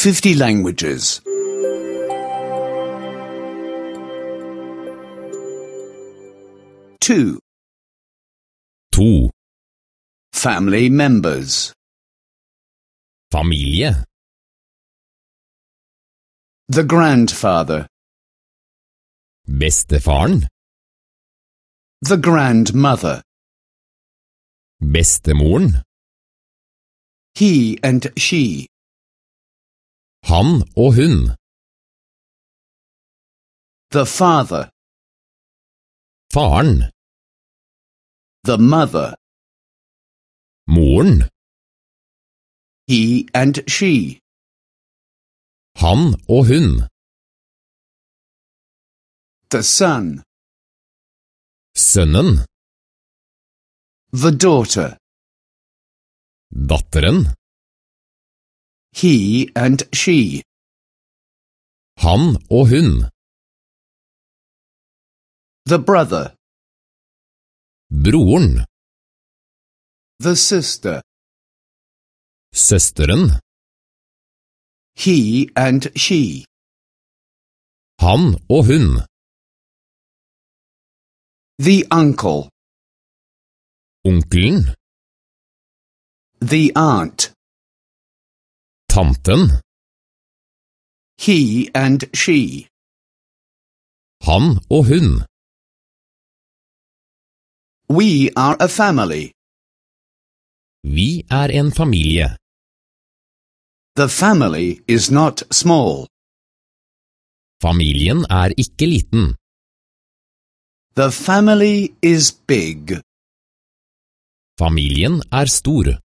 50 languages. 2. 2. Family members. Familie. The grandfather. Bestefaren. The grandmother. Bestemoren. He and she. Han og hun. The father. Faren. The mother. Moren. He and she. Han og hun. The son. Sønnen. The daughter. Datteren. He and she. Han og hun. The brother. Broren. The sister. Søsteren. He and she. Han og hun. The uncle. Onkelen. The aunt. Tanten. He and she. Han og hun. We are a family. Vi er en familie. The family is not small. Familien er ikke liten. The family is big. Familien er stor.